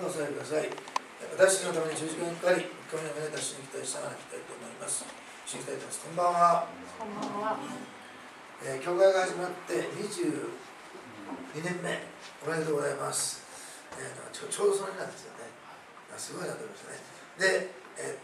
お伝えください。私のために十字架にかかり、今日のめでた主に期待したがらきたいと思います。主に期待いたします。こんばんは。 こんばんは。 教会が始まって22年目、おめでとうございます。ちょうどその日なんですよね。すごいなと思いましたね。で、ペ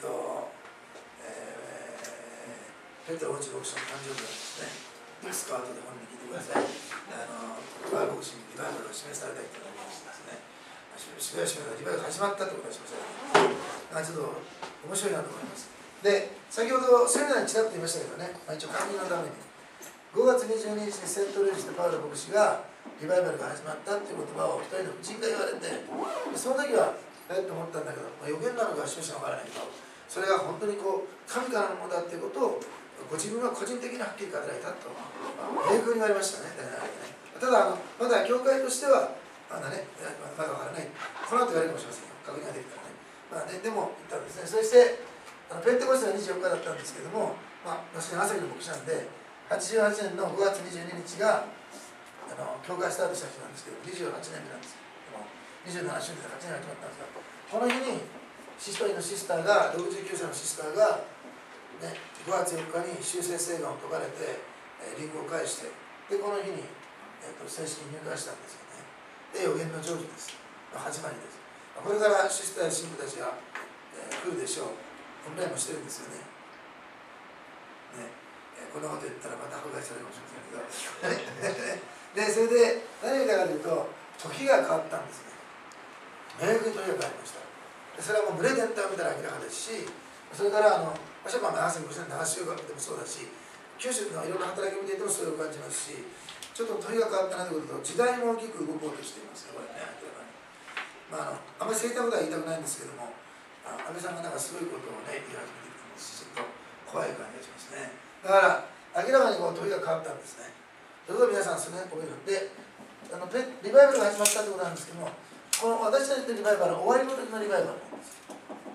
テロ王子牧師の誕生日なんですね。スカートで本に聞いてください。バー牧師にリバイバルを示されたいと思いますね。しばしばリバイバルが始まったってことがしましたね。ちょっと面白いなと思います。で、先ほどセミナーにちらっと言いましたけどね、一応確認のために5月22日にセントルイスでパウロ牧師がリバイバルが始まったっていう言葉を一人の婦人が言われて、その時はと思ったんだけど、予言なのか示しなのかわからないけど、それが本当に神からのものだっていうことをご自分は個人的にはっきり語られたと明確に言われましたね。ただまだ教会としてはまだわからない。この後言われるかもしれませんよ。確認ができたらね。でも言ったんですね。そしてペンテコステが24日だったんですけども、私の朝日の牧師なんで、88年の5月22日が教会スタートした日なんですけど、28年目なんですけども、27周年で8年が決まったんですが、この日にシストリーのシスターが、69歳のシスターが、5月4日に修正請願を解かれて、リングを返して、でこの日に、正式に入会したんですよね。で、予言の成就です。始まりです。これからシスターや神父たちが、来るでしょう。オンラインもしてるんですよね。こんなこと言ったらまた迫害されるかもしれませんけど。で、それで何が言いたいかというと、時が変わったんですね。明確に時が変わりました。それはもう群れ全体を見たら明らかですし、それから私は長瀬5年流しを見てもそうだし、九州のいろんな働きを見ていてもそれを感じますし、ちょっと時が変わったなということと、時代も大きく動こうとしていますね、これね、明らかに。あまり正確なことは言いたくないんですけども、安倍さんがすごいことをね、言い始めてきてますし、ちょっと怖い感じがしますね。だから、明らかに時が変わったんですね。それと皆さん、その辺こういうので、リバイバルが始まったということなんですけども、この私たちのリバイバルは終わりの時のリバイバルなんです。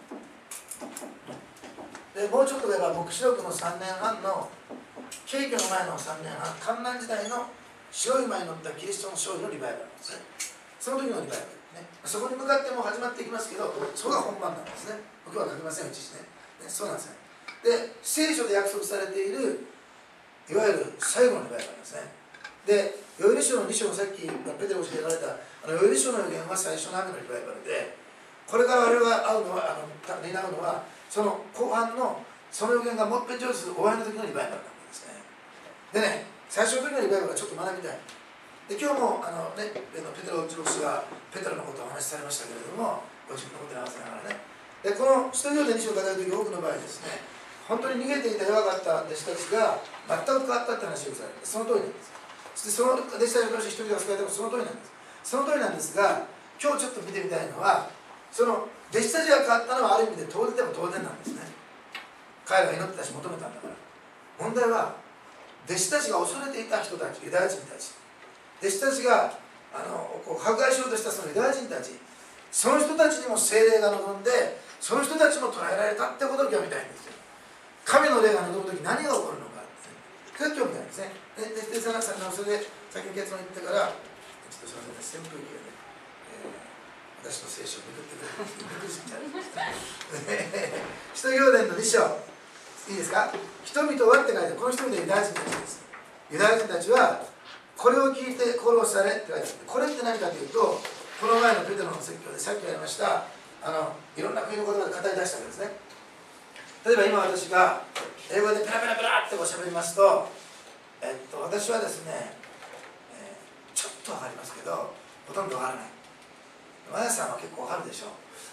でもうちょっと言えば、黙示録の3年半の、景挙の前の3年半、観覧時代の白い馬に乗ったキリストの勝利のリバイバルなんですね。その時のリバイバル。そこに向かってもう始まっていきますけど、そこが本番なんですね。僕は書きません、うちね。そうなんですね。で、聖書で約束されている、いわゆる最後のリバイバルですね。で、ヨエル書の2章のさっき、ペテロが言われた、ヨエル書の予言は最初の雨のリバイバルで、これから我々が会うのは、担うのは、その後半の、その予言がもっぺん成就する終わりの時のリバイバルなんですね。でね、最初の時のリバイバルはちょっと学びたい。で今日もペテロ牧師がペテロのことをお話しされましたけれども、ご自分のことに合わせながらね。でこの使徒行伝2章を語るとき、多くの場合ですね、本当に逃げていた弱かった弟子たちが全く変わったって話をされる。その通りなんです。そしてその弟子たちのうち一人が救われてもその通りなんです。その通りなんですが、今日ちょっと見てみたいのは、その弟子たちが変わったのはある意味で当然でも当然なんですね。彼らが祈ってたし求めたんだから。問題は、弟子たちが恐れていた人たち、ユダヤ人たち。弟子たちが迫害しようとしたそのユダヤ人たち、その人たちにも聖霊が望んで、その人たちも捉えられたってことを今日見たいんですよ。神の霊が望むとき何が起こるのかって、それが今日見たいんですね。で、それで先に結論言ってから、ちょっとすみません、扇風機がね、私の聖書をめくってくれるびっくりしちゃいました。使徒行伝の2章、いいですか。人々はって書いてある。この人々はユダヤ人たちです。ユダヤ人たちはこれを聞いて殺されって書いてあって、これって何かというと、この前のペテロの説教でさっきやりましたいろんな国の言葉で語り出したわけですね。例えば今私が英語でペラペラペラっておしゃべりますと、私はですね、ちょっとわかりますけど、ほとんどわからない。マヤさんは結構わかるでしょ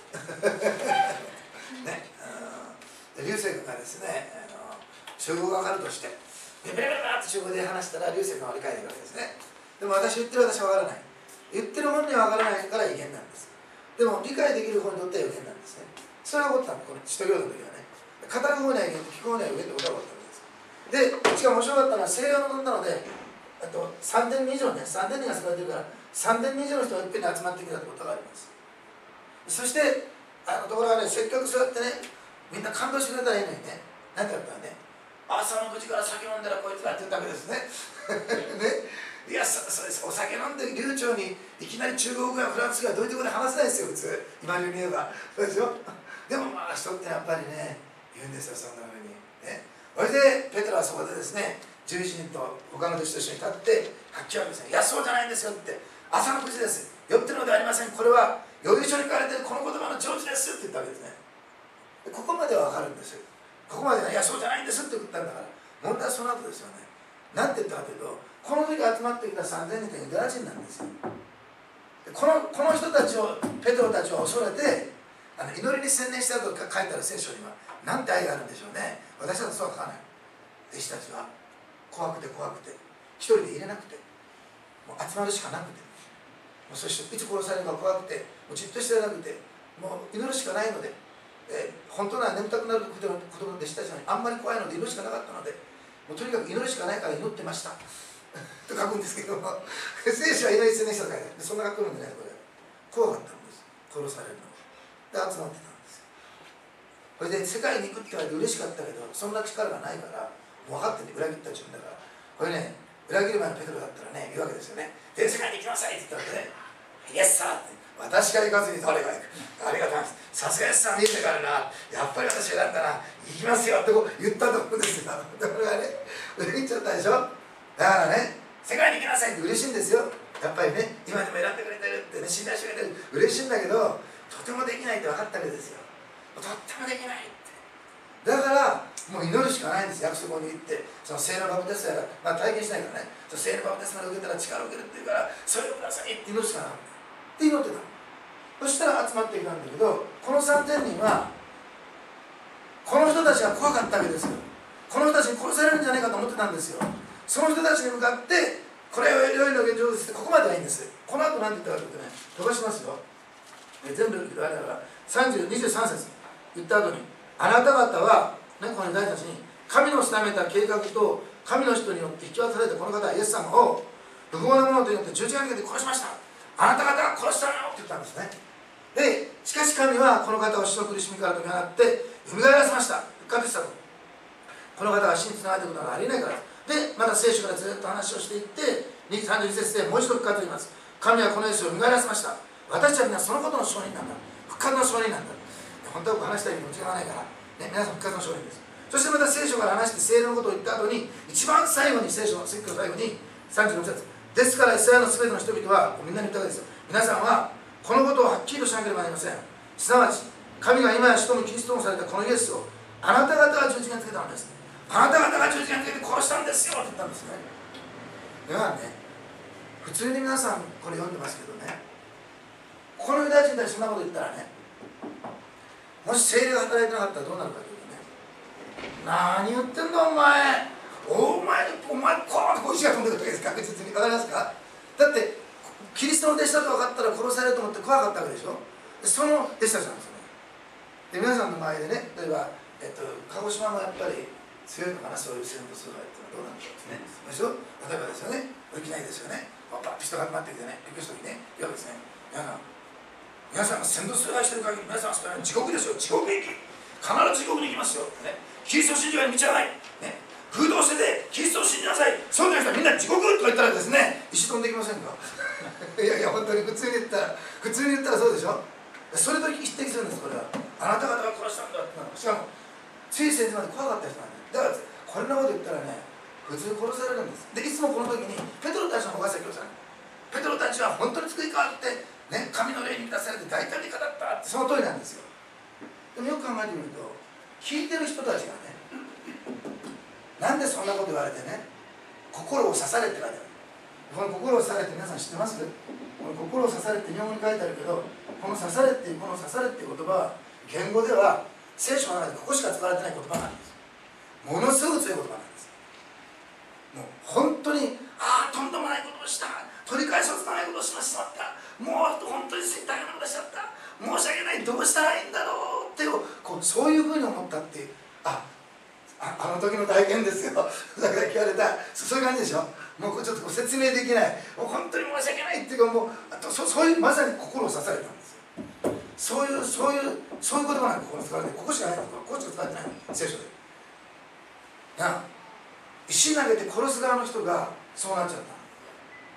う。ね、流星君がですね、中国語がわかるとして、ペラペラって中国語で話したら流星君は理解できるわけですね。でも私はわからない。言ってるものにはわからないから威厳なんです。でも理解できる方にとっては予言なんですね。それが起こったの、この使徒行伝の時はね。語る方には威厳、聞く方には予言ってことが起こったわけです。で、しかも面白かったのは聖霊を望んだので、3000人以上ね、3000人が救われてるから、3000人以上の人がいっぺんに集まってきたってことがあります。そして、ところがね、せっかくそうやってね、みんな感動してくれたらいいのにね、なんて言ったらね、朝の9時から酒飲んだらこいつらって言ったわけですね。ね、 いや、お酒飲んで流暢にいきなり中国語やフランス語はどういうところで話せないですよ、普通。今流に言えば。そうでしょ。でもまあ人ってやっぱりね、言うんですよ、そんなふうに。ね。それで、ペテロはそこでですね、11人と他の弟子と一緒に立って、はっきり言うんですね。いや、そうじゃないんですよって。朝の9時です。酔ってるのではありません。これは、余裕書に書かれているこの言葉の成就ですって言ったわけですね。ここまでは分かるんですよ。ここまでは、いや、そうじゃないんですって言ったんだから。問題はその後ですよね。なんて言ったかというと、この時集まってきた3000人ってユダヤ人なんですよ。この人たちを、ペテロたちを恐れて、祈りに専念したと書いてある聖書には、なんて愛があるんでしょうね。私たちそうは書かない。弟子たちは、怖くて怖くて、一人で入れなくて、もう集まるしかなくて、もうそしていつ殺されるか怖くて、もうじっとしてなくて、もう祈るしかないので、本当なら眠たくなる子供の弟子たちにあんまり怖いので祈るしかなかったので、もうとにかく祈るしかないから祈ってましたと書くんですけども、聖書は祈り専念したと書いてある。そんな書くんでね、これ怖かったんです。殺されるので集まってたんですよ。これで世界に行くって言われて嬉しかったけど、そんな力がないからもう分かってて裏切った自分だから、これね、裏切る前のペテロだったらね、言うわけですよね。で、世界に行きなさいって言ったらね、イエスサーって、私が行かずに誰が行く、ありがとうございます、さすがイエスさん見えてからな、やっぱり私選んだな、行きますよってこう言ったと思うんですよ。だからね、裏切っちゃったでしょ。だからね、世界に行きなさいって嬉しいんですよ。やっぱりね、今でも選んでくれてるってね、信頼してくれてる、嬉しいんだけど、とてもできないって分かったわけですよ。とってもできないって。だからもう祈るしかないんです。約束に行ってその聖のバプテスマや、まあ、体験しないからね、その聖のバプテスマを受けたら力を受けるっていうから、それをくださいって祈るしかないって祈ってた。そしたら集まってきたんだけど、この3000人はこの人たちが怖かったわけですよ。この人たちに殺されるんじゃないかと思ってたんですよ。その人たちに向かってこれは良いの現状ですって、ここまではいいんです。この後何て言ったかというとね、飛ばしますよ。全部あれだから23節言った後に、あなた方は、ね、このユダヤ人たちに神の定めた計画と神の人によって引き渡されたこの方はイエス様を不法なものとによって十字架にかけて殺しました。あなた方が殺したのよって言ったんですね。でしかし神はこの方を死の苦しみから解き放って蘇らせました。復活したと。この方が死につながっていくことはありえないからで、また聖書からずっと話をしていって32節でもう一度復活と言います。神はこのイエスを蘇らせました。私たちはそのことの証人なんだ。復活の証人なんだ。本当は話したいにも違わないから、ね、皆さん復活の証人です。そしてまた聖書から話して聖霊のことを言った後に、一番最後に聖書の説教の最後に36節ですからイスラエルの全ての人々はみんなに言ったわけですよ。皆さんはこのことをはっきりとしなければなりません。すなわち神が今や使徒もキリストもされたこのイエスをあなた方が十字架につけたのです。あなた方が十字架につけて殺したんですよって言ったんですね。だからね、普通に皆さんこれ読んでますけどね、このユダヤ人たちそんなこと言ったらね、もし聖霊が働いてなかったらどうなるかというとね、何言ってんだお前、お前コーンと石が飛んでくるわけです。確実に分かりますか。だってキリストの弟子だと分かったら殺されると思って怖かったわけでしょ。その弟子たちなんですよね。で皆さんの前でね、例えば、鹿児島もやっぱり強いのかな、そういう先祖崇拝っていうのはどうなんでしょうですね。でしょ。例えばですよね、できないですよね。パッと人が集まってきてね、びっくりした時にね、いやですね、皆さんが先祖崇拝してる限り皆さんはそれは地獄ですよ。地獄行き、必ず地獄に行きますよ、ね、キリストを信じるに道はない、ね、風洞しててキリストを信じなさい、そうじゃなくてみんな地獄とか言ったらですね、石飛んできませんかいやいや本当に普通に言ったらそうでしょ。それと匹敵するんです。これはあなた方が殺したんだって。しかもつい先日まで怖かった人なんで、だからこんなこと言ったらね、普通殺されるんです。でいつもこの時にペトロたちの方が説教される。ペトロたちは本当に作り変わってね、神の霊に満たされて大胆に語ったって、その通りなんですよ。でもよく考えてみると、聞いてる人たちがね、なんでそんなこと言われてね、心を刺されって書いてある。この心を刺されって皆さん知ってます？この心を刺されって日本語に書いてあるけど、この刺されっていう言葉は言語では聖書の中でここしか使われてない言葉なんです。ものすごく強い言葉なんです。もう本当にとんでもないことをした、取り返しをつかないことをしまった、もう本当に大変なことをしちゃった、申し訳ない、どうしたらいいんだろうってそういうふうに思ったっていう、あの時の体験ですよだから聞かれた、そういう感じでしょ。もうちょっと説明できない、もう本当に申し訳ないっていうか、もうそういうまさに心を刺されたんですよ。そういう言葉なんかここに使われて、ここしかない、ここしか使われてない聖書で石投げて殺す側の人がそうなっちゃった。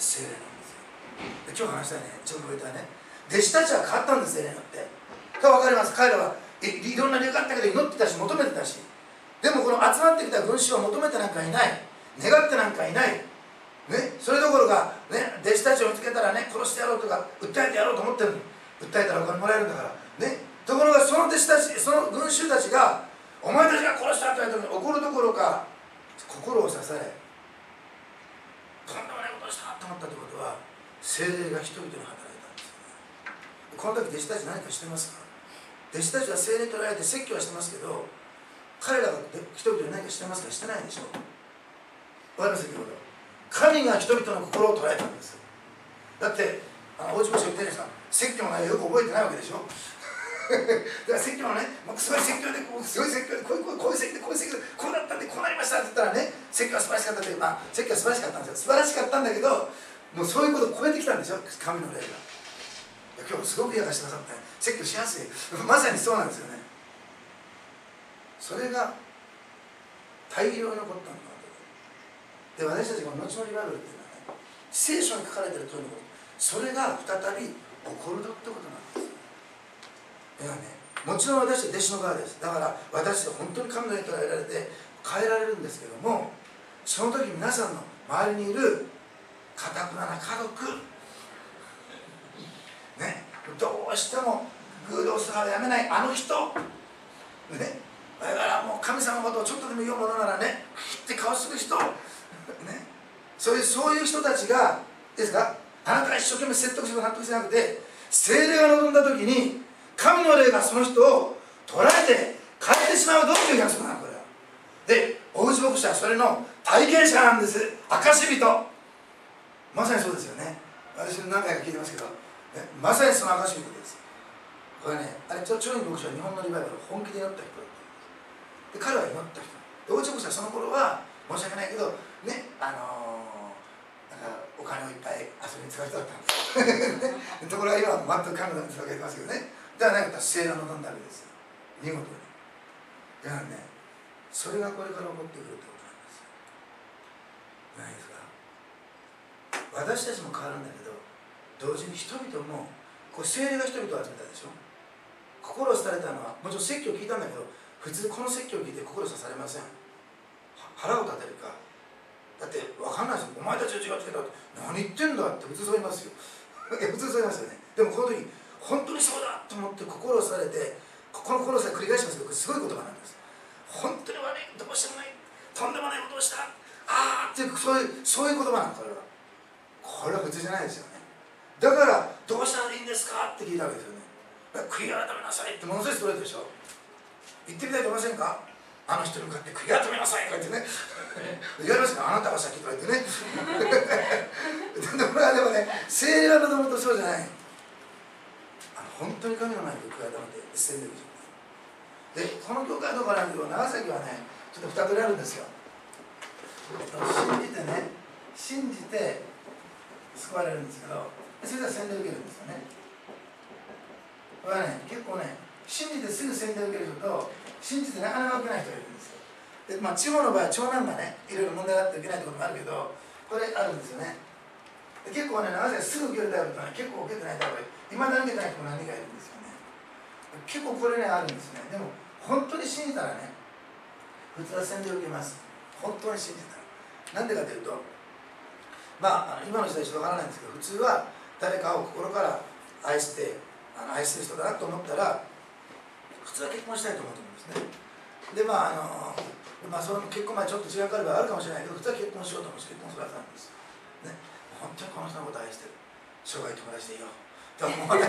聖霊なんですよ。で今日話したいね、ちょっと覚えたね、弟子たちは変わったんです、聖霊によって。分かります。彼らはいろんな理由があったけど祈ってたし求めてたし、でもこの集まってきた群衆は求めてなんかいない、願ってなんかいない、ね、それどころか、ね、弟子たちを見つけたらね、殺してやろうとか訴えてやろうと思ってるの。訴えたらお金もらえるんだから、ね、ところがその弟子たち、その群衆たちがお前たちが殺したと言われた時に怒るどころか心を刺され、とんでもないことをしたと思ったということは、聖霊が人々に働いたんですよね。この時弟子たち何かしてますか？弟子たちは聖霊とられて説教はしてますけど、彼らが人々に何かしてますか？してないでしょ。わかりますか？神が人々の心を捉えたんです。だって大内牧師が言ってるんですか、説教の内容よく覚えてないわけでしょだから説教のね、もうすごい説教で、すごい説教で、こういう説教で、こういう説教で、こうだったんで、こうなりましたって言ったらね、説教は素晴らしかったって、まあ、説教は素晴らしかったんですよ。素晴らしかったんだけど、もうそういうことを超えてきたんでしょ、神の霊が。今日すごく癒やかしてくださって、説教しやすい。まさにそうなんですよね。それが大量に起こったんだ。で、私たちが後のリバイバルっていうのはね、聖書に書かれている通りのこと、それが再び起こるってことなんです。だからね、もちろん私は弟子の側です。だから私は本当に神の霊とらえられて変えられるんですけども、その時皆さんの周りにいるかたくなな家族、ね、どうしても偶像すらやめないあの人、ね、だからもう神様のことをちょっとでも言うものならね、って顔する人、ね、そういう人たちがですか、あなたが一生懸命説得して納得しなくて、聖霊が望んだ時に神の霊がその人を捉えて変えてしまうどういう約束なのこれは。で、大内牧師はそれの体験者なんです。証人、まさにそうですよね。私何回か聞いてますけど、ね、まさにその証人です。これね、あれチョイ牧師は日本のリバイバルを本気で祈った人だったんです。で、彼は祈った人。で、大内牧師はその頃は申し訳ないけどね、お金をいっぱい遊びに使う人だったんですところが今は全く神のために使われてますけどね。だから何か聖霊の望んだわけです。見事に。だからね、それがこれから起こってくるってことなんですよ。ないですか？私たちも変わるんだけど、同時に人々もこう聖霊が人々を集めたでしょ。心を刺されたのは、もちろん説教を聞いたんだけど、普通この説教を聞いて心刺されません。腹を立てるか。だって分かんないですよ。お前たちは違うって何言ってんだって普通そう言いますよ普通そう言いますよね。でもこの時本当にそうだと思って心をされて、この心さえ繰り返しますけど、これすごい言葉なんです。本当に悪い、どうしてもない、とんでもないことをした、ああっていうそういう言葉なの。これは普通じゃないですよね。だからどうしたらいいんですかって聞いたわけですよね。悔い改めなさいってものすごいストレートでしょ。言ってみたいと思いませんか？あの人に向かって悔い改めなさいとか言ってね言われますか？あなたが先とか言ってねでもね、聖霊が望むとそうじゃない。本当に神の前に悔い改めて一斉にで、この教会はどこかなんだけど、長崎はね、ちょっと2通りあるんですよ。信じて救われるんですけど、それでは洗礼を受けるんですよね。これはね、結構ね、信じてすぐ洗礼を受ける人と信じてなかなか受けない人がいるんですよ。で、地方の場合は長男がね、いろいろ問題があって受けないところもあるけど、これあるんですよね。で、結構ね、長崎すぐ受けるタイプとね、結構受けてないタイプがいまだに受けてない人も何人かいるんですよね。結構これね、あるんですね。でも本当に信じたらね、普通は洗礼を受けます。本当に信じたら。なんでかというと、今の時代ちょっとわからないんですけど、普通は誰かを心から愛して愛する人だなと思ったら、普通は結婚したいと思うと思うんですね。で、その結婚前ちょっと違う場合はあるかもしれないけど、普通は結婚しようと思うし、結婚するはずなんです。ね、本当にこの人のことを愛してる。生涯友達でいいよ。と思わない。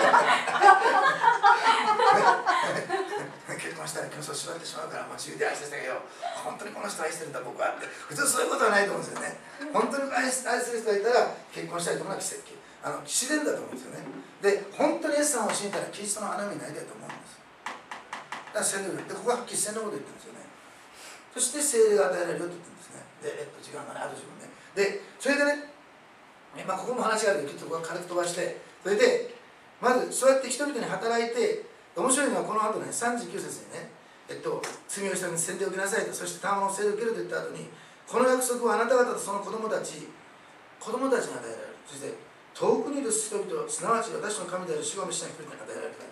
結婚したら競争しまってしまうから、もう自由で愛してあげよう。本当にこの人愛してるんだ僕はって。普通そういうことはないと思うんですよね。本当に愛する人がいたら結婚したいと思うのは奇跡。自然だと思うんですよね。で、本当にイエス様を信じたらキリストの穴になりたいと思うんです。だから洗礼で、ここははっきり洗礼のことを言ってるんですよね。そして聖霊が与えられるよと言ってるんですね。で、時間がね、あと自分ね。で、それでね、ここも話があるけど、ここは軽く飛ばして、それで、まずそうやって人々に働いて、面白いのはこの後ね、39節にね、罪をしたのに洗礼を受けなさいと、そして賜物の聖霊を受けると言った後に、この約束はあなた方とその子供たち、 子供たちに与えられる。そして遠くにいる人々、すなわち私の神である主が召した人々に与えられる。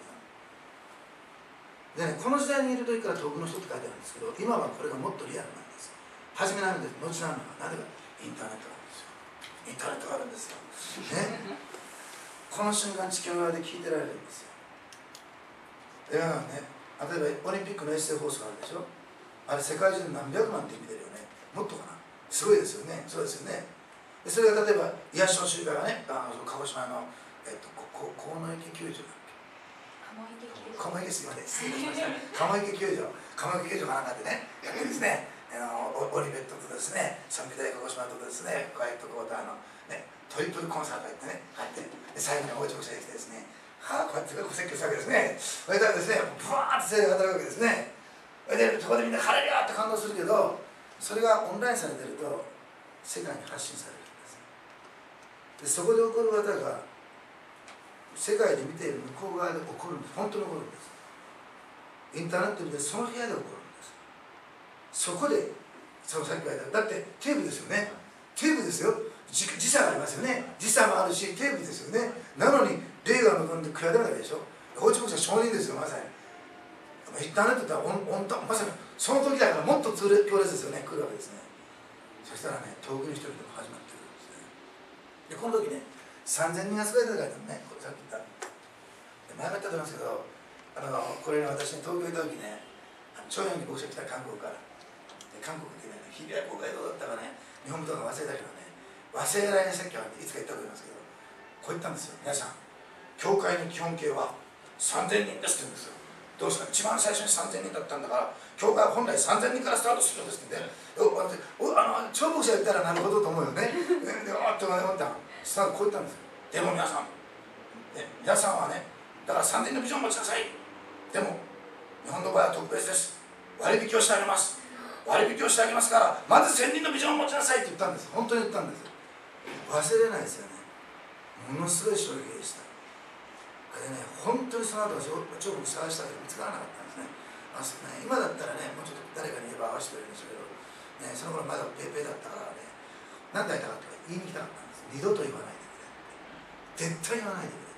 でね、この時代にいる時から遠くの人って書いてあるんですけど、今はこれがもっとリアルなんです。初めなんです、後なのはなぜかインターネットがあるんですよ。インターネットがあるんですよ、ね、この瞬間地球側で聞いてられるんですよ。だからね、例えばオリンピックの衛星放送があるでしょ。あれ世界中で何百万って見てるよね。もっとかな、すごいですよね。そうですよね。でそれが例えば癒しの集会がね、鹿児島の河野池球場だっけ、鴨池すいません、失礼いたしました。鴨池球場かなんかでね、やってですね、オリベットとですね、三美大鹿児島とですね、ホワイトクォーターの、ね、トリプルコンサートやってね、入って、で最後に大直射できてですね、こうやって説教したわけですね。それからですね、ブワーッと精霊が働くわけですね。で、そこでみんなハレルヤって感動するけど、それがオンラインされてると、世界に発信されるんです。で、そこで起こる技が、世界で見ている向こう側で起こるんです。本当に起こるんです。インターネットでその部屋で起こるんです。そこで、さっき言われた、だってテープですよね。テープですよ。時差がありますよね。時差もあるし、テープですよね。なのに、霊が望んで悔やまないでしょ。法治国者承認ですよ、まさに。インターネットってまさにその時だからもっと強烈ですよね、来るわけですね。そしたらね、遠くに人々も始まってくるんですね。で、この時ね、3000人が救われたからね、これさっき言った。前も言ったと思いますけど、これね、私ね、東京行った時ね、長陽に牧師が来た韓国から。で、韓国でね、日比谷公会堂だったかね、日本語とか忘れたけどね、忘れられない説教はいつか言ったと思いますけど、こう言ったんですよ。皆さん、教会の基本形は3000人ですって言うんですよ。どうですか、一番最初に3000人だったんだから、教会は本来3000人からスタートするんですってね。長牧師が言ったらなるほどと思うよね。で、あっと思った。スタートこう言ったんですよ。でも皆さん、皆さんはね、だから3000人のビジョンを持ちなさい。でも、日本の場合は特別です。割引をしてあげます。割引をしてあげますから、まず1000人のビジョンを持ちなさいって言ったんです。本当に言ったんです。忘れないですよね。ものすごい衝撃でした。でね、本当にその後長牧探したけど見つからなかったんですね。今だったらね、もうちょっと誰かに言えば合わせてくれるんでしょうけど、ね、その頃まだペーペーだったからね、何だいたかと言いに来たかったんです。二度と言わないでくれって。絶対言わないでくれって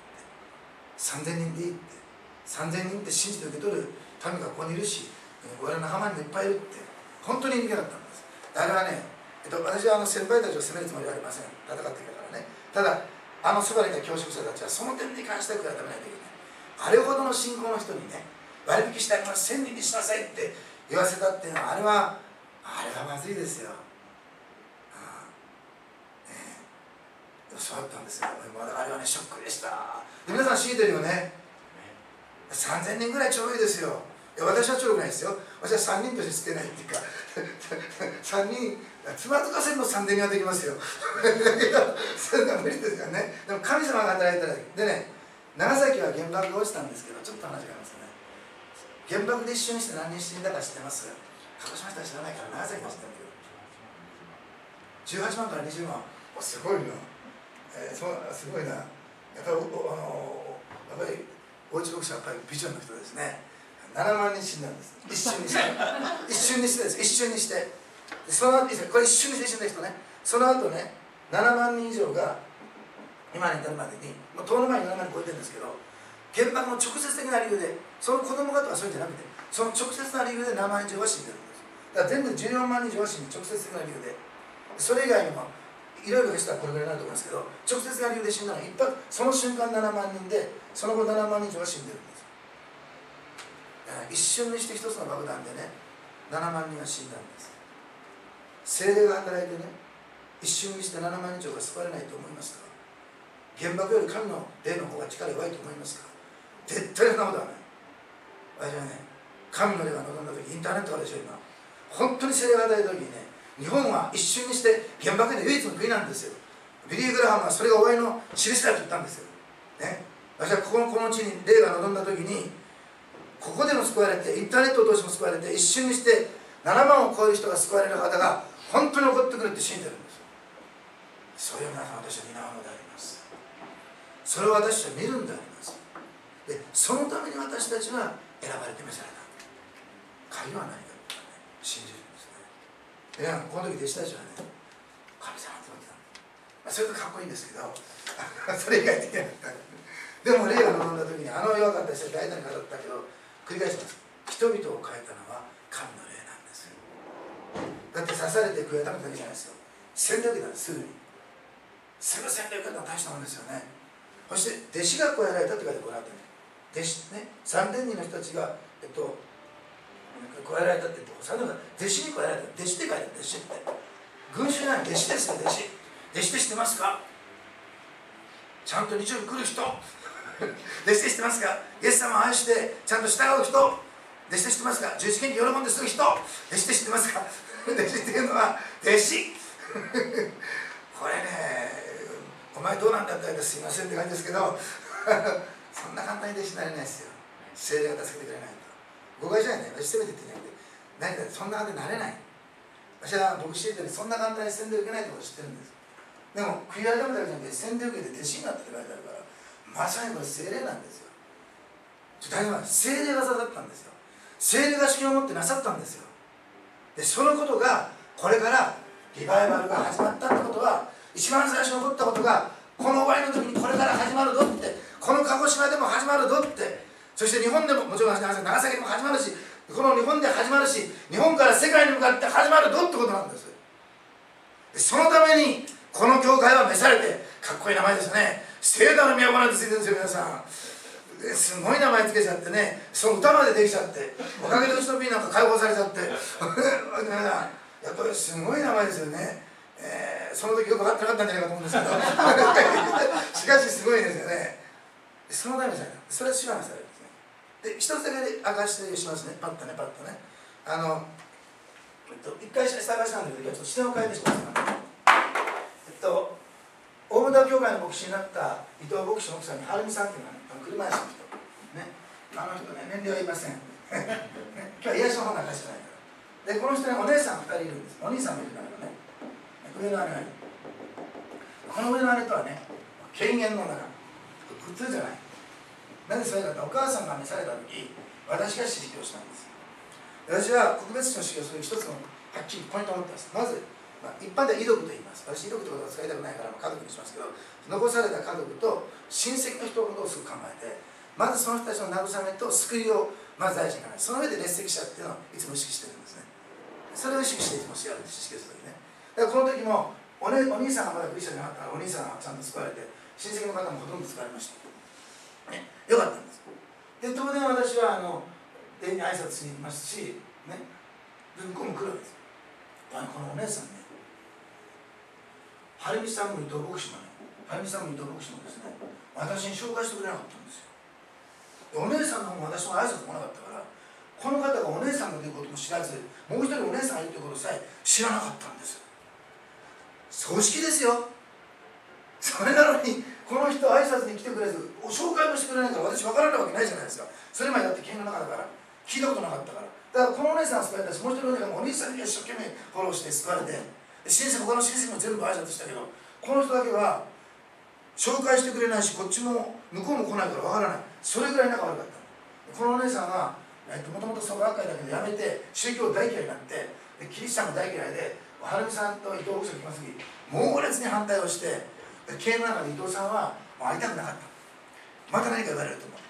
。3000人でいいって。3000人って信じて受け取る民がここにいるし、我々の仲間にもいっぱいいるって、本当に言いにくかったんです。あれはね、私は先輩たちを責めるつもりはありません。戦ってきたからね。ただ、そばにいた教職者たちはその点に関しては悔やまないといけない。あれほどの信仰の人にね、割引してあげます、1000人にしなさいって言わせたっていうのは、あれはまずいですよ。そうだったんですよ。あれはね、ショックでした。で、皆さん信じてるよね。3000人ぐらいちょうどいいですよ。私はちょうどないですよ。私は3人としてつけないっていうか3人つまずかせるの3000人はできますよだけどそれが無理ですからね。でも神様が働いたらでね、長崎は原爆が落ちたんですけど、ちょっと話がありますね。原爆で一瞬にして何人死んだか知ってます？鹿児島人は知らないから長崎は知ってるけど、18万から20万、すごいな、すごいな。やっぱり大内牧師はやっぱりビジョンの人ですね。7万人死んだんです。一瞬にして一瞬にしてです。一瞬にして、その後これ一瞬にして死んだ人ね。その後ね、7万人以上が今に至るまでに、遠の前に7万人超えてるんですけど、原爆の直接的な理由で、その子供方はそういうんじゃなくて、その直接な理由で7万人以上は死んでるんです。だから全部で14万人以上は死んで、直接的な理由で。それ以外にもいろいろしたらこれぐらいになると思いますけど、直接な理由で死んだのは一発、その瞬間7万人で、その後7万人以上は死んでるんです。一瞬にして一つの爆弾でね、7万人が死んだんです。精霊が働いてね、一瞬にして7万人以上が救われないと思いますか？原爆より神の霊の方が力弱いと思いますか？絶対そんなことはない。私はね、神の霊が望んだ時、インターネットがでしょ今、本当に精霊が与えた時にね、日本は一瞬にして原爆で唯一の国なんですよ。ビリー・グラハムはそれが終わりの印だと言ったんですよ、ね、私はこの地に霊が望んだ時に、ここでも救われて、インターネットを通しても救われて、一瞬にして7万を超える人が救われる方が本当に起こってくるって信じてるんですよ。それを皆さん、私は担うのであります。それを私は見るんであります。で、そのために私たちは選ばれて召された。鍵は何かというかね、信じるんですね。で、この時弟子たちはね、神様って言ってた。 それとかっこいいんですけどそれ以外できなかった。でも霊が望んだ時に弱かった人は大胆に語ったけど、繰り返します。人々を変えたのは神の霊なんですよ。だって刺されて悔い改めただけじゃないですよ。洗礼受けたんです。すぐにすぐ洗礼受けたのは大したもんですよね。そして弟子が加えられたって書いてごらんってね、弟子ね、3000人の人たちが加えられたって言って、弟子に加えられた、弟子って書いてある。弟子って群衆なん弟子ですよ。弟子って知ってますか？ちゃんと日曜日来る人弟子って知ってますか？イエス様を愛してちゃんと従う人、弟子って知ってますか？十字架に喜んでする人、弟子って知ってますか？弟子っていうのは弟子これね、お前どうなんだって言われたらすいませんって感じですけどそんな簡単に弟子になれないですよ。聖霊が助けてくれないと。誤解じゃないね。私責めてって言うんじゃなくて、何かそんな簡単になれない。私は牧師しててそんな簡単に洗礼受けないってことを知ってるんです。でも悔い改めたわけじゃなくて洗礼受けて弟子になったって書いてあるから、まさにこれ聖霊なんですよ。大丈夫なんです。聖霊が技だったんですよ。聖霊が主権を持ってなさったんですよ。でそのことがこれからリバイバルが始まったってことは、一番最初に起こったことがこの終わりの時にこれから始まるぞって、この鹿児島でも始まるぞって、そして日本でももちろん長崎でも始まるし、この日本で始まるし、日本から世界に向かって始まるぞってことなんです。でそのためにこの教会は召されて、かっこいい名前ですよね。聖なる都なんてついてるんですよ皆さん。すごい名前つけちゃってね、その歌までできちゃって、おかげでうちの B なんか解放されちゃってやっぱりすごい名前ですよね。その時よく分かってなかったんじゃないかと思うんですけどしかしすごいですよね。そのためにされた。それは主がなされるんですね。で一つだけ明かししますね。パッとね。一回下明かしなんだけど、ちょっと視点を変えてしますからね。大牟田教会の牧師になった伊藤牧師の奥さんに晴美さんっていうのはね、車椅子の人ね、あの人ね、年齢は言いませんね、今日は癒しの方なんかしてないから。でこの人にお姉さん2人いるんです。お兄さんもいるんだけどね、上の姉がいる。この上の姉とはね、権限の中、普通じゃない。なぜそれかというと、お母さんが召された時、私が指摘をしたんです。私は告別式の式をする一つのはっきりポイントを持ってます。まず、一般では遺族と言います。私、遺族ということは使いたくないから家族にしますけど、残された家族と親戚の人のことをすぐ考えて、まずその人たちの慰めと救いをまず大事に考え、その上で列席者っていうのをいつも意識してるんですね。それを意識していつもやるんです、式するときね。だからこの時もお兄さんがまだクリスチャンになかったら、お兄さんがちゃんと救われて、親戚の方もほとんど救われました。ね、よかったんです。で、当然私は礼に挨拶しに行きますし、ね、向こうも来るわけです。このお姉さんね、晴美さんも伊藤牧師もね、晴美さんも伊藤牧師もですね、私に紹介してくれなかったんですよ。お姉さんの方も私の挨拶も来なかったから、この方がお姉さんがということも知らず、もう一人お姉さんがいるということさえ知らなかったんです。葬式ですよ。それなのにこの人挨拶に来てくれず、紹介もしてくれないから、私分からないわけないじゃないですか。それまでだって県の中だから聞いたことなかったから。だからこのお姉さんは救われたし、もう一人のお兄さんに一生懸命フォローして救われて、他の親戚も全部挨拶したけど、この人だけは紹介してくれないし、こっちも向こうも来ないから分からない。それぐらい仲悪かった。このお姉さんがもともとその学会だけど辞めて宗教大嫌いになって、キリシタンも大嫌いで、晴美さんと伊藤牧師が来ます時猛烈に反対をして、経営の中で伊藤さんはもう会いたくなかった。また何か言われると思って、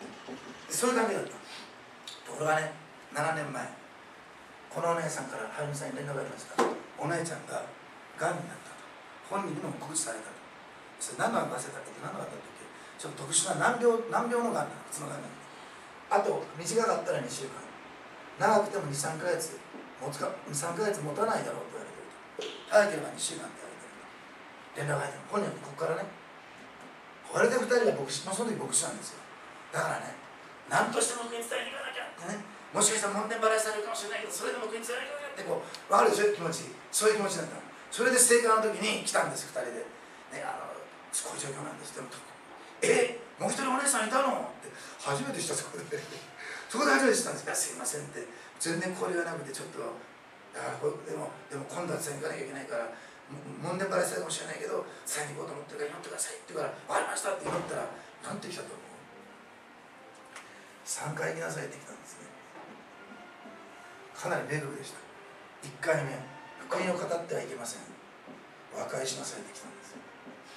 そういう関係だった。ところがね、7年前このお姉さんから晴美さんに連絡がありました。お姉ちゃんががんになったと、本人にも告知されたと。それ何の忘れたっけ、何のがあったっけ、ちょっと特殊な難病のがんなの、普通のがんなの。あと短かったら2週間、長くても 2,3 ヶ月持つか、2,3 ヶ月持たないだろうと言われていると。早ければ2週間って言われていると連絡が入ってる。本人はここからね、これで2人は牧師、その時牧師なんですよ。だからね、何としても僕に伝えに行かなきゃってね、もしかしたら門前払いされるかもしれないけど、それでも僕に伝えなきゃってこう分かるでしょ、気持ち。そういう気持ちだったの。それで聖火の時に来たんです、2人で、ね、こういう状況なんです。でももう一人お姉さんいたのって初めて知った。そこで初めて知ったんです。すいませんって、全然交流がなくて、ちょっとでも今度は伝えに行かなきゃいけないから、門前払いされるかもしれないけど伝えに行こうと思ってるから祈ってくださいって言うから、分かりましたって祈ったら、なんて来たと思う。3回行きなさいって来たんですね。かなりレベルでした。1回目、福音を語ってはいけません、和解しなさいって来たんです。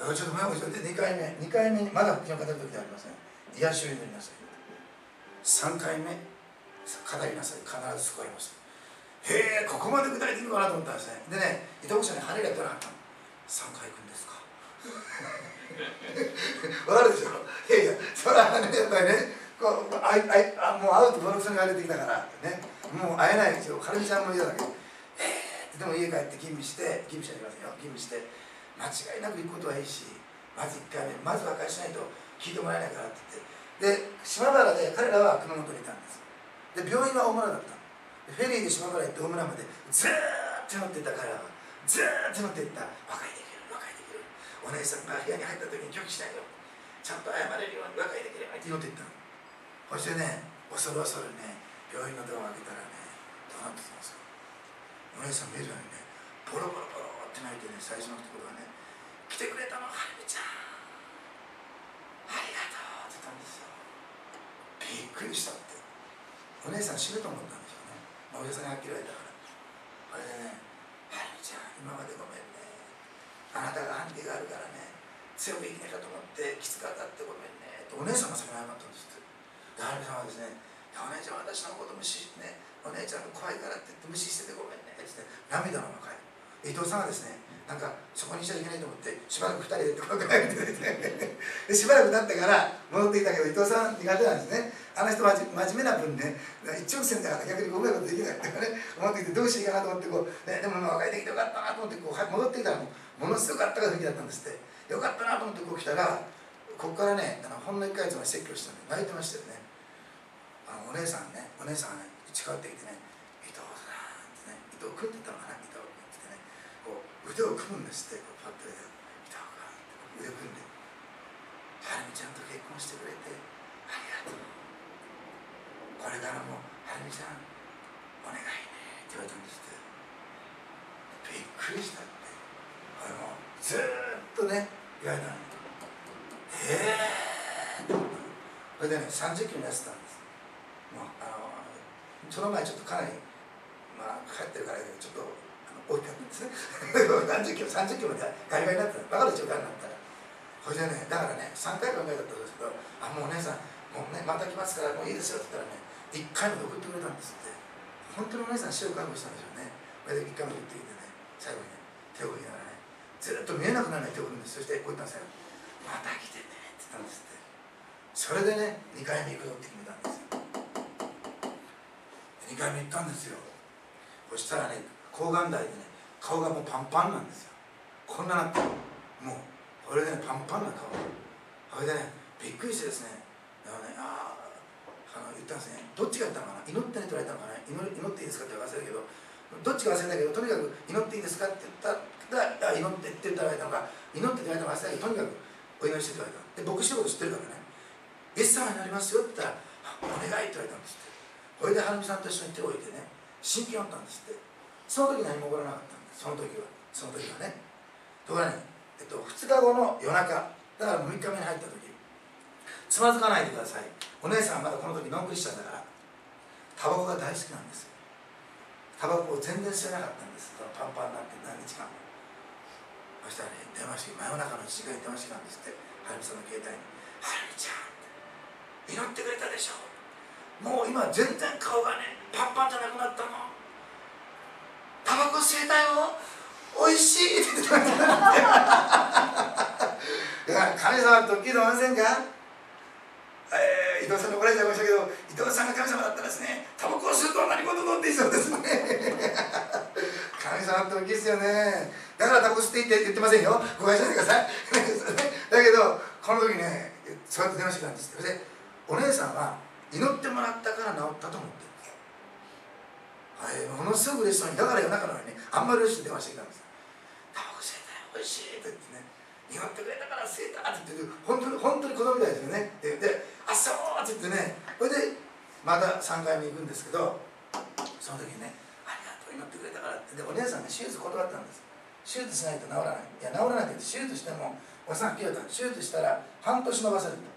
ちょっと前もちょっと2回目にまだ復帰の語る時ではありません。癒しを祈りなさい。3回目語りなさい。必ず救われました。へえ、ここまで具体的かなと思ったんですね。でね、伊藤牧師に羽が取らなかったの。3回行くんですかわかるでしょ。いやいや、それはね、やっぱりね、こうもう会うとボロクソに言われてきたからね、もう会えないですよ。かるみちゃんも嫌だけど、でも家帰って吟味して、吟味してありますよ。吟味して、間違いなく行くことはいいし、まず1回目、まず和解しないと聞いてもらえないからって言って、で、島原で彼らは熊本にいたんです。で、病院は大村だったの。フェリーで島原行って大村までずーっと乗っていった彼らは、ずーっと乗っていった。和解できる、和解できる。お姉さんが部屋に入った時に拒否しないよ。ちゃんと謝れるように和解できるようにって祈っていったの。そしてね、恐る恐るね、病院のドアを開けたらね、どうなってたんですか。お姉さん見るようにね、ボロボロボロって泣いてね、最初のところがね、来てくれたの、はるみちゃん、ありがとうって言ったんですよ。びっくりしたって。お姉さん死ぬと思ったんでしょうね。お医者さんにはっきり言われたから。これでね、はるみちゃん、今までごめんね。あなたが判定があるからね、強く生きなきゃと思ってきつかったってごめんね。とお姉さんが先に謝ったんですって。で、はるみさんはですね、お姉ちゃん私のこと無視してね、お姉ちゃんが怖いからって言って無視しててごめんねって涙の中へ。伊藤さんはですね、なんかそこにいちゃいけないと思ってしばらく2人でって声をかけてでしばらく経ってから戻ってきたけど、伊藤さん苦手なんですね。あの人は真面目な分ね、一直線だから逆にうまいことできないってね、思ってきてどうしていいかなと思ってこう、ね、でも和解できてよかったなと思ってこう戻ってきたらものすごくあったかい雰囲気だったんですって。よかったなと思ってこう来たら、ここからね、ほんの1ヶ月前説教したんで泣いてましたよね。お姉さんがね、打ち変わってきてね、伊藤さんってね、伊藤君って言ったのかな、伊藤君ってね、こう腕を組むんですって、こうパッと伊藤君って腕組んで、はるみちゃんと結婚してくれてありがとう。これからもはるみちゃんお願いねって言われたんですって。びっくりしたって。もうずーっとね言われたの。それでね、30キロに痩せたんです。もうその前ちょっとかなりかかってるからちょっと大きかったんですね30キロ30キロまでガリガリになってる。バカでしょ、ガリになったら。それでね、だからね、3回考えだったんですけど、もうお姉さんもうね、また来ますからもういいですよって言ったらね、1回まで送ってくれたんですって。本当にお姉さん死を覚悟したんでしょうね。それで1回まで送ってきてね、最後にね、手を振りながらね、ずっと見えなくならない手を振るんです。そしてこう言ったんですよ。また来てねって言ったんですって。それでね、2回目行くよって決めたんですよ。2回目行ったんですよ。そしたらね、抗がん剤でね、顔がもうパンパンなんですよ。こんななってもうこれでね、パンパンな顔。それでね、びっくりしてですね、言ったんですね。どっちが言ったのかな、祈ってねって言われたのかな、祈っていいですかって忘れたけど、どっちか忘れたけど、とにかく祈っていいですかって言ったら、祈ってって言ったら言われたのか、祈ってって言われたのか忘れたけど、とにかくお祈りしてって言われた。で、牧師のこと知ってるからね、イエス様になりますよって言ったら、お願いって言われたんですって。これではるみさんと一緒に手を置いてね、信じよったんですって。その時何も起こらなかったんです。その時はね。ところがね、2日後の夜中、だから6日目に入った時、つまずかないでください。お姉さんはまだこの時ノンクリスチャンだからタバコが大好きなんですよ。タバコを全然吸えなかったんです。パンパンになって何日間も。そしたらね、電話して真夜中の1時間に電話してたんですって。はるみさんの携帯に、はるみちゃん祈ってくれたでしょ、もう今全然顔がねパンパンじゃなくなったの、タバコ吸えたよ、おいしいって言ってました神様と聞いてませんか。伊藤さんに怒られちゃいましたけど、伊藤さんが神様だったらですね、タバコを吸うとは何事のって言いそうですね神様って大きいですよね。だからタバコ吸っていいって言ってませんよ、誤解しないでくださいだけどこの時ね、そうやって電話してきたんです。でお姉さんは祈ってもらったから治ったと思ってるんです。ものすごく嬉しそうに、だから夜中のようにね、あんまり嬉しく電話してきたんです。タバコ吸えたよ、おいしいって言ってね、祈ってくれたから吸えたって言って、本当に子供みたいですよね。であ、そうって言ってね、それでまた3回目行くんですけど、その時にね、ありがとう、祈ってくれたからって。でお姉さんね、手術断ったんです。手術しないと治らない。いや、治らないって言って、手術してもおっさんはっきり言った。手術したら半年延ばせると、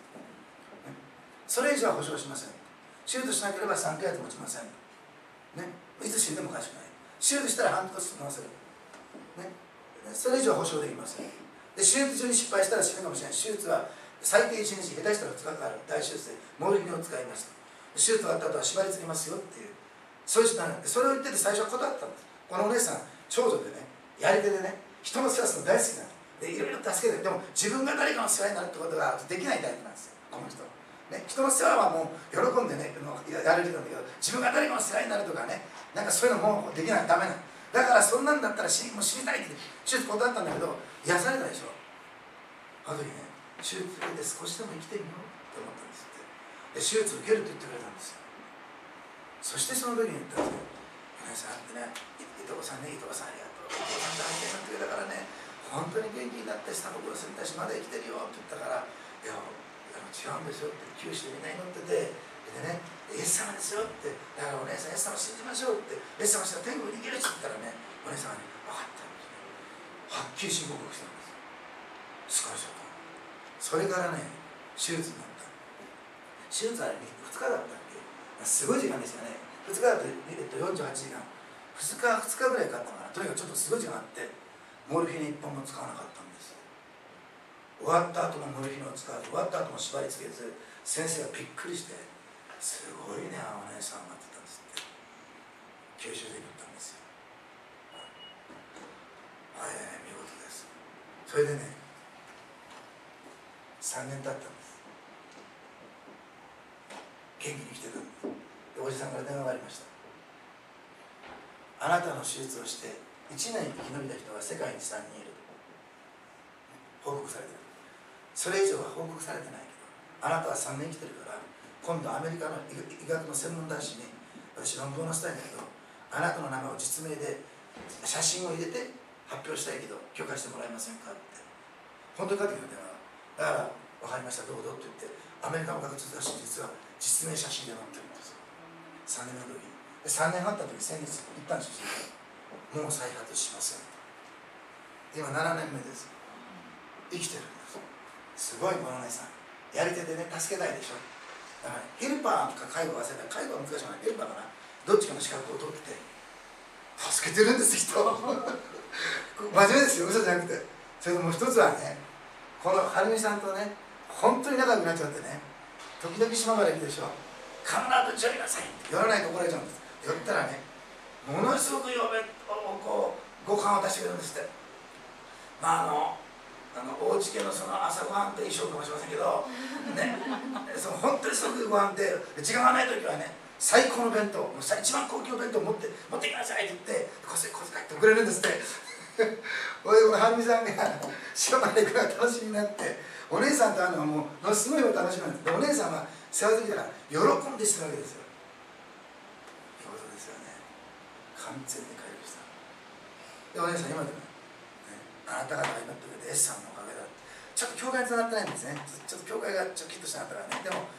それ以上は保証しません。手術しなければ3ヶ月持ちません、ね、いつ死んでもおかしくない。手術したら半年延ばせる、ね、それ以上は保証できません。でで手術中に失敗したら死ぬかもしれない。手術は最低1日、下手したら2日かかる大手術でモルヒネを使いますと。手術終わった後は縛り付けますよっていう、そういう人なんで、それを言ってて最初は断ったんです。このお姉さん長女でね、やり手でね、人の世話するの大好きなので、いろいろ助けて、でも自分が誰かの世話になるってことができないタイプなんですよ、この人ね。人の世話はもう喜んでねやれるんだけど、自分が誰かの世話になるとかね、なんかそういうのもできない、ダメなの。だからそんなんだったらもう死にたいって手術断ったんだけど、癒されたでしょ。あの時ね、手術受けて少しでも生きてみようって思ったんですって。で手術受けるって言ってくれたんですよ。そしてその時に言ったんですよ。皆さんってね、いとこさんね、いとこさんありがとう、いとこさん大変なってくれたからね、本当に元気になって下心するたしまだ生きてるよって言ったから、いや違うんですよって、九死でみんな祈ってて、でね、イエス様ですよって、だからお姉さんイエス様信じましょうって、イエス様したら天国に行けるって言ったらね、お姉さんはね、分かったんですね。はっきり申告したんです。スカルショット。それからね、手術になった。手術は2日だったっけ、すごい時間ですよね。2日だと、48時間。2日ぐらいかかったかな。とにかくちょっとすごい時間あって、モルヒネ1本も使わなかったんです。終わった後もモルヒネを使わず、終わった後も縛り付けず、先生がびっくりして、すごいね、お姉さんがって言ったんですって。九州で言ったんですよ。見事です。それでね、3年経ったんです。元気に来てたんです。で、おじさんから電話がありました。あなたの手術をして1年生き延びた人が世界に3人いると報告されてる。それ以上は報告されてないけど、あなたは3年生きてるから、今度アメリカの医学の専門男子に私論文を載せたいんだけど、あなたの名前を実名で写真を入れて発表したいけど許可してもらえませんかって。本当にかけてくれたから、だから分かりました、どうぞって言って、アメリカの学術雑誌に実は実名写真で載ってるんですよ。3年の時に。3年経った時、先月行ったんですよ。もう再発しません。今7年目です。生きてるんです。すごいこのお姉さん、やり手でね、助けたいでしょ。だから、ヘルパーか介護が忘れたら、介護は難しくない、ヘルパーかな、どっちかの資格を取って助けてるんです人。真面目ですよ、嘘じゃなくて。それともう一つはね、このはるみさんとね、本当に仲良くなっちゃってね、時々島原行くでしょ、必ず呼びなさいって言わないと怒られちゃうんです。寄ったらね、ものすごくこうご飯を出してくれるんですって。おうち家のその朝ごはんって一緒かもしれませんけどね、その本当にすごくご飯で時間がない時はね、最高の弁当、一番高級の弁当を持ってきなさいって言ってこせこせ帰ってくれるんですって。これでこのはるみさんが島まで行くのが楽しみになって、お姉さんと会うのはもうすごい楽しみなんです。でお姉さんは世話好きだから喜んでしてるわけですよ。いうことですよね。完全に回復した。でお姉さん今でも、あなた方が祈ってくれて S さんのおかげだって。ちょっと教会につながってないんですね。ちょっと教会がちょっとキッとしなかったからね。でも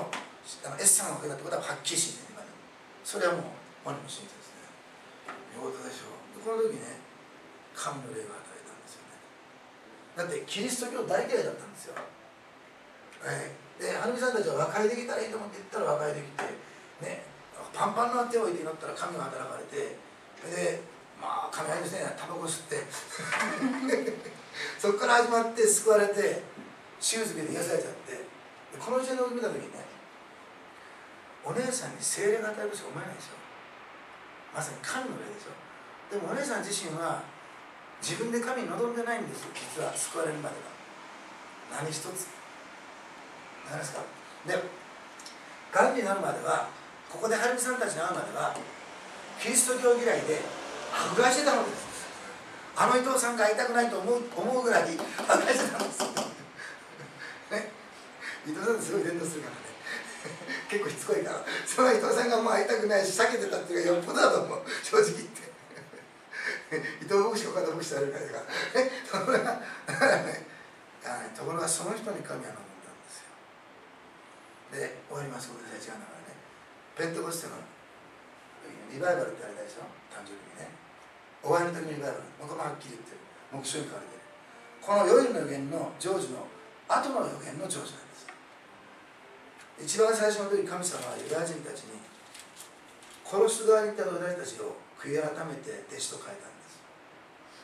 S さんのおかげだってことははっきり信じて、今でもそれはもう本人も信じてですね。見事でしょう。この時ね、神の霊が働いたんですよね。だってキリスト教大嫌いだったんですよ。ではるみさんたちは和解できたらいいと思って言ったら和解できてね、パンパンの手を置いて祈ったら神が働かれて、で神あれですね、タバコ吸ってそこから始まって救われて、手術受けて癒されちゃって、この一年を見た時にね、お姉さんに聖霊が与えるしか思えないでしょ。まさに神の霊でしょ。でもお姉さん自身は自分で神に望んでないんですよ、実は救われるまでは。何一つ。何ですか。で、がんになるまでは、ここではるみさんたちに会うまでは、キリスト教嫌いで迫害してたのです。あの伊藤さんが会いたくないと思うぐらい迫害してたんですね。伊藤さんってすごい伝道するからね結構しつこいから、その伊藤さんがもう会いたくないし避けてたっていうかよっぽどだと思う、正直言って伊藤牧師岡田牧師とあるからところがところがその人に神は望んだんですよ。で終わります。ごめんなさい、違うんだからね。ペンテコステのリバイバルってあれでしょ、誕生日にね、終わりの時のリバイバル、僕もはっきり言ってる、目標に変わりで、この夜の予言の成就の後の予言の成就なんです。一番最初の時、神様はユダヤ人たちに殺す側にいたユダヤ人たちを悔い改めて弟子と変えたんです。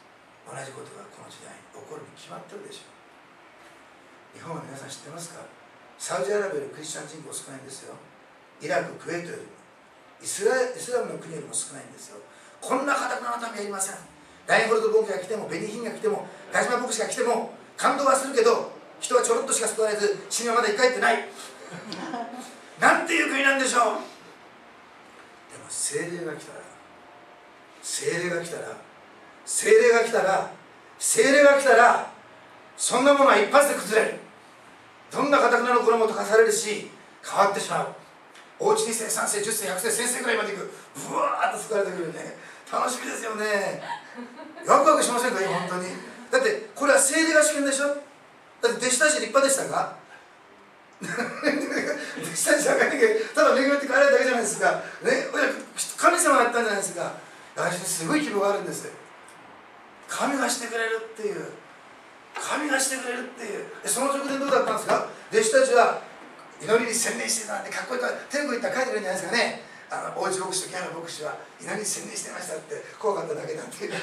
同じことがこの時代に起こるに決まってるでしょう。日本は皆さん知ってますか？サウジアラビアよりクリスチャン人口少ないんですよ。イラク、クウェートよりもイスラムの国よりも少ないんですよ。こんな堅くなためやりません。ラインホルト・ボンケが来ても、ベニヒンが来ても、ガジマ牧師が来ても感動はするけど、人はちょろっとしか救われず、死にはまだ生き返ってないなんていう国なんでしょう。でも聖霊が来たら、聖霊が来たら、聖霊が来たら、聖霊が来たら、そんなものは一発で崩れる。どんな堅くなの衣も溶かされるし、変わってしまう。おうち2世、3世、10世、100世、1000世ぐらいまでいく、ブワーッと救われてくるね。楽しみですよね。ワクワクしませんか、今本当に。だってこれは聖霊が主権でしょ。だって弟子たち立派でしたか弟子たちじゃなきゃただ恵まれて帰られるだけじゃないですか、ね、神様がやったんじゃないですか。私にすごい希望があるんです。神がしてくれるっていう、神がしてくれるっていう。その直前どうだったんですか。弟子たちは祈りに専念してたなんてかっこいいから天国行ったら書いてくれるんじゃないですかね。大内牧師と木原牧師は祈りに専念してましたって怖かっただけだっていう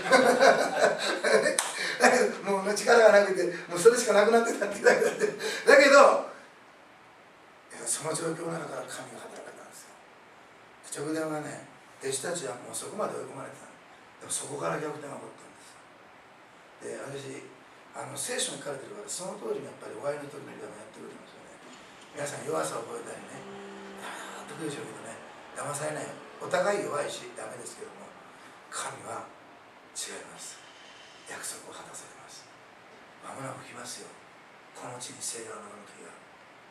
だけどもう力がなくてもうそれしかなくなってたってだけだって。だけどその状況の中から神が働かれたんですよ。直前はね、弟子たちはもうそこまで追い込まれてた。でもそこから逆転が起こったんです。で、私聖書に書かれてるからその通りにやっぱり終わりの時にでもやってくれてますよね。皆さん弱さを覚えたりね、得意でしょうけどね、騙されないよ。お互い弱いしダメですけども、神は違います。約束を果たされます。間もなく来ますよ、この地に聖霊が臨む時が。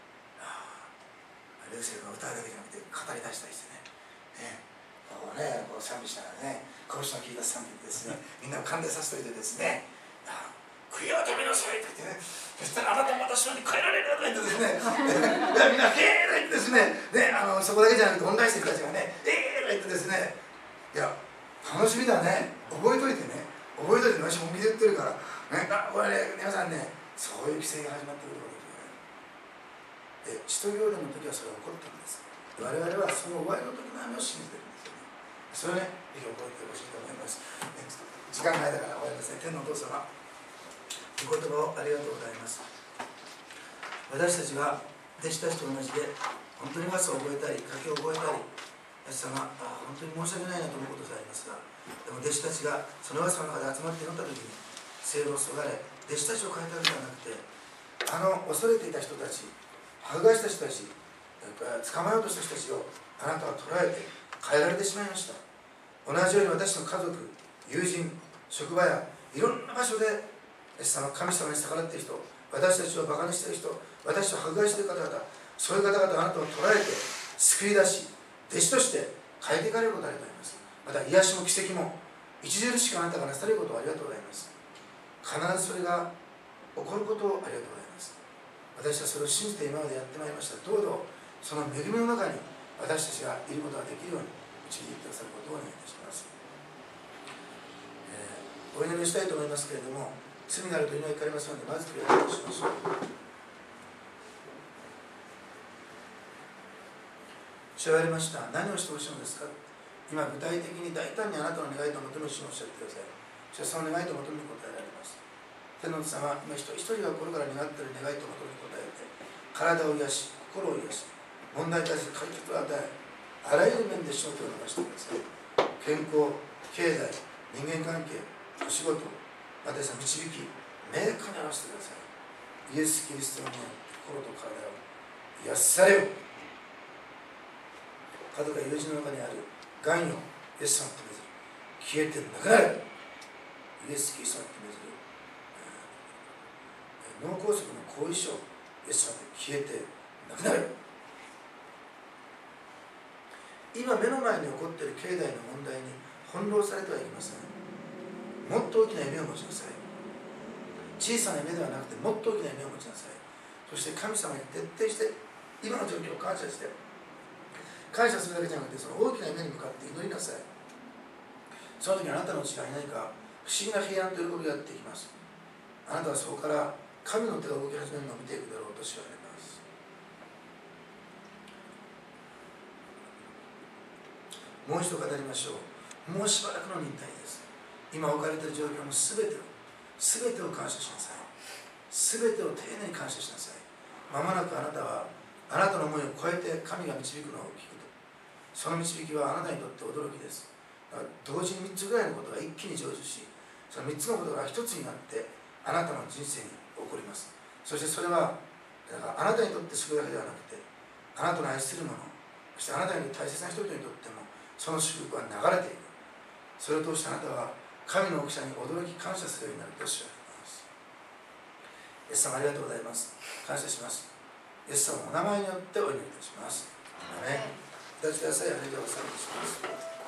ルーセルが歌うだけじゃなくて語り出したりしてね、こうね、こう賛美しながらね、こうしたの聞いた賛美でですね、みんなを感動させておいてですね、悔いを改めなさいと言ってね、そしたらあなたも私に変えられると言ってですねみんな「へえ」と言ってですね、そこだけじゃなくてオンライン生たちがね「ええ」と言ってですね、いや楽しみだね、覚えといてね、覚えといてね、私も見て言ってるからね、これね、皆さんね、そういう規制が始まってくるわけですよね。で、使徒行伝の時はそれが起こったんです。我々はその終わりの時の雨を信じてるんですよね。それをね、ぜひ覚えてほしいと思います。時間がないだから終わりますね。天のお父様、お言葉をありがとうございます。私たちは弟子たちと同じで本当に罰を覚えたり賭けを覚えたり、イエス様本当に申し訳ないなと思うことでありますが、でも弟子たちがその罰の中で集まって祈った時に聖霊をそがれ、弟子たちを変えたわけではなくて、恐れていた人たち、迫害した人たち、捕まえようとした人たちをあなたは捕らえて変えられてしまいました。同じように私の家族、友人、職場やいろんな場所で神様に逆らっている人、私たちをバカにしている人、私と迫害している方々、そういう方々あなたを捉えて救い出し、弟子として変えていかれることがありがとうございます。また癒しも奇跡も著しくあなたがなされることをありがとうございます。必ずそれが起こることをありがとうございます。私はそれを信じて今までやってまいりました。どうぞその恵みの中に私たちがいることができるように導いてくださることをお願いいたします。お祈りしたいと思いますけれども、罪があると祈りかかりますので、まず悔い改めをしましょう。主は言われました。何をしてほしいのですか。今具体的に大胆にあなたの願いと求める主をおっしゃってください。主はその願いと求めに答えられます。天の父様、今一人一人が心から願っている願いと求めに答えて、体を癒し、心を癒し、問題に対する解決を与え、あらゆる面で主の手を伸ばしてください。健康、経済、人間関係、お仕事、私は導き、明確に表してください。イエス・キリストの心と体を癒されよ。角が友人の中にある癌よ、イエス様とめず消えてなくなる。イエス・キリストとめず脳梗塞の後遺症、イエス様と消えてなくなる。今目の前に起こっている経済の問題に翻弄されてはいけません。もっと大きな夢を持ちなさい。小さな夢ではなくてもっと大きな夢を持ちなさい。そして神様に徹底して今の状況を感謝して、感謝するだけじゃなくてその大きな夢に向かって祈りなさい。その時あなたのうちに何か不思議な平安と喜びがやってきます。あなたはそこから神の手が動き始めるのを見ていくだろうと知られます。もう一度語りましょう。もうしばらくの忍耐です。今置かれている状況の全てをすべてを感謝しなさい。すべてを丁寧に感謝しなさい。まもなくあなたはあなたの思いを超えて神が導くのを聞くと、その導きはあなたにとって驚きです。だから同時に3つぐらいのことが一気に成就し、その3つのことが1つになってあなたの人生に起こります。そしてそれはだからあなたにとって救いだけではなくて、あなたの愛する者、そしてあなたに大切な人々にとってもその祝福は流れていく。それを通してあなたは神の大きさに驚き感謝するようになると知られます。イエス様ありがとうございます。感謝します。イエス様のお名前によってお祈りいたします。アメン。お立ちください。ありがとうございます。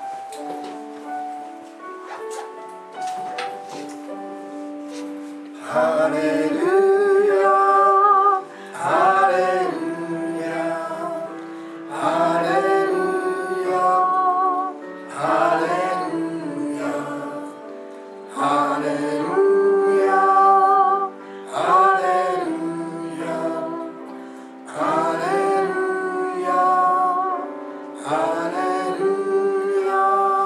ハレルヤ、ハレルヤ、ハレルヤ、ハレルヤ、ハレルヤ、ハレルヤ、ハレルヤ、ハレルヤ。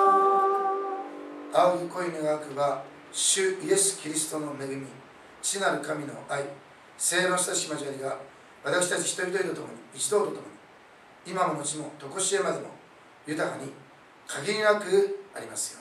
仰ぎ恋願わくば主イエス・キリストの恵み、父なる神の愛、聖の親しき交わりが私たち一人一人とともに、一同とともに、今も後も常しえまでも豊かに限りなくありますように。